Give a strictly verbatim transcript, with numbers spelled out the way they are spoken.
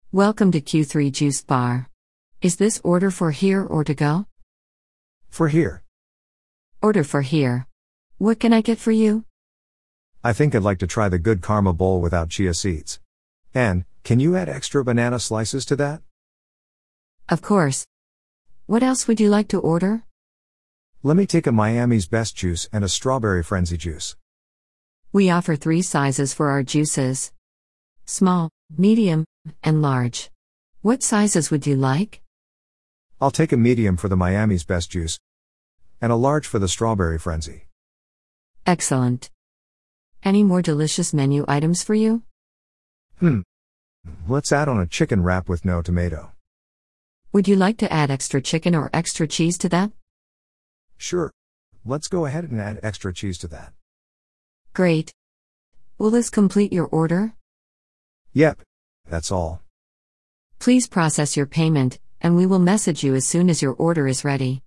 Welcome to Q three Juice Bar. Is this order for here or to go? For here. Order for here. What can I get for you? I think I'd like to try the good karma bowl without chia seeds. And, can you add extra banana slices to that? Of course. What else would you like to order? Let me take a Miami's Best juice and a strawberry frenzy juice. We offer three sizes for our juices: small, medium, and large. What sizes would you like? I'll take a medium for the Miami's Best juice and a large for the strawberry frenzy. Excellent. Any more delicious menu items for you? Hmm. Let's add on a chicken wrap with no tomato. Would you like to add extra chicken or extra cheese to that? Sure. Let's go ahead and add extra cheese to that. Great. Will this complete your order? Yep. That's all. Please process your payment, and we will message you as soon as your order is ready.